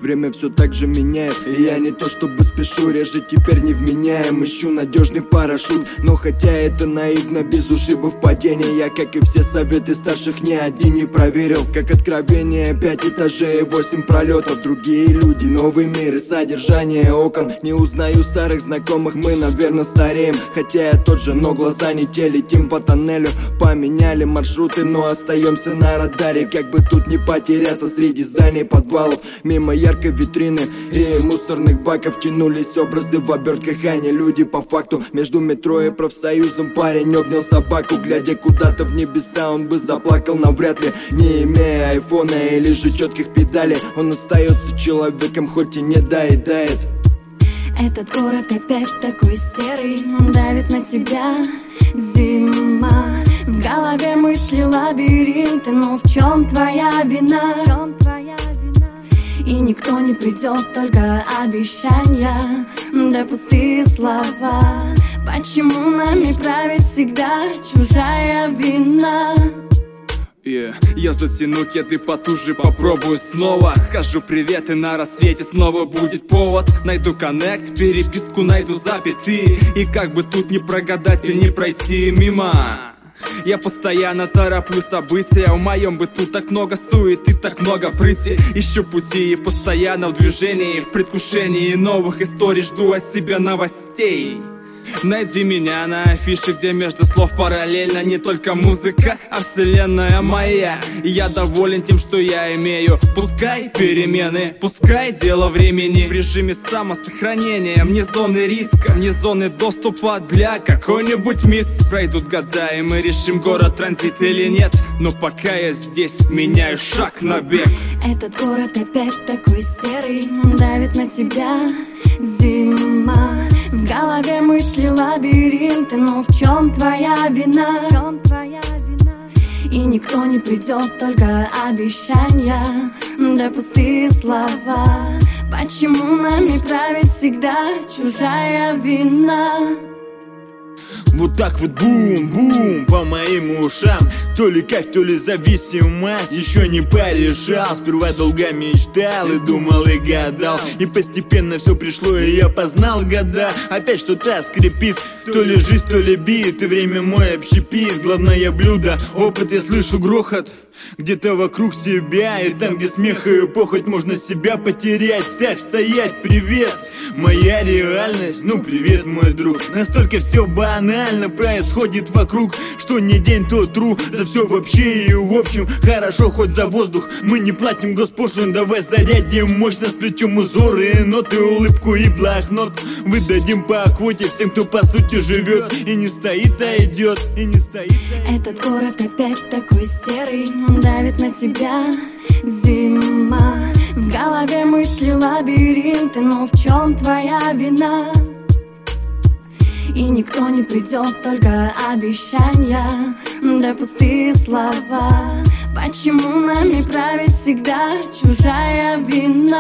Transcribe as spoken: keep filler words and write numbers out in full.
Время все так же меняет, и я не то чтобы спешу, реже теперь невменяем. Ищу надежный парашют, но хотя это наивно, без ушибов падения, я, как и все советы старших, ни один не проверил. Как откровение, пять этажей, восемь пролетов, другие люди, новый мир и содержание окон. Не узнаю старых знакомых, мы, наверное, стареем. Хотя я тот же, но глаза не те, летим по тоннелю. Поменяли маршруты, но остаемся на радаре. Как бы тут не потеряться среди зданий, подвалов. Мимо яркой витрины и мусорных баков тянулись образы в обертках, а не люди по факту. Между метро и профсоюзом парень обнял собаку. Глядя куда-то в небеса, он бы заплакал навряд ли, не имея айфона или же четких педалей. Он остается человеком, хоть и не доедает. Этот город опять такой серый, давит на тебя зима. В голове мысли лабиринты, но в чем твоя вина? И никто не придет, только обещания, да пустые слова. Почему нами правит всегда чужая вина? Yeah. Я затяну кеды потуже, попробую снова. Скажу привет, и на рассвете снова будет повод. Найду коннект, переписку найду запятые. И как бы тут не прогадать и не пройти мимо, я постоянно тороплю события. В моем быту так много суеты, так много прыти. Ищу пути и постоянно в движении, в предвкушении новых историй. Жду от себя новостей. Найди меня на афише, где между слов параллельно не только музыка, а вселенная моя. И я доволен тем, что я имею. Пускай перемены, пускай дело времени. В режиме самосохранения, мне зоны риска, мне зоны доступа для какой-нибудь мисс. Пройдут года, и мы решим, город транзит или нет. Но пока я здесь, меняю шаг на бег. Этот город опять такой серый, давит на тебя зима. В голове мысли лабиринты, но в чем твоя вина? И никто не придет, только обещания, да пустые слова. Почему нами правит всегда чужая вина? Вот так вот бум-бум по моим ушам. То ли кайф, то ли зависимость, еще не порешал. Сперва долго мечтал и думал и гадал, и постепенно все пришло, и я познал года. Опять что-то скрипит, то ли жизнь, то ли бит, и время мой общепит. Главное блюдо, опыт, я слышу грохот где-то вокруг себя, и там, где смех и похоть, можно себя потерять. Так стоять, привет, моя реальность, ну привет, мой друг. Настолько все банально происходит вокруг, что не день, то тру. За все вообще и в общем хорошо, хоть за воздух мы не платим госпошлину. Давай зарядим мощно, сплетем узоры, ноты, улыбку и блокнот. Выдадим по квоте всем, кто по сути живет и не стоит, а идет, и не стоит, а идет. Этот город опять такой серый, давит на тебя зима. В голове мысли лабиринты, но в чем твоя вина? И никто не придет, только обещания, да пустые слова. Почему нами правит всегда чужая вина?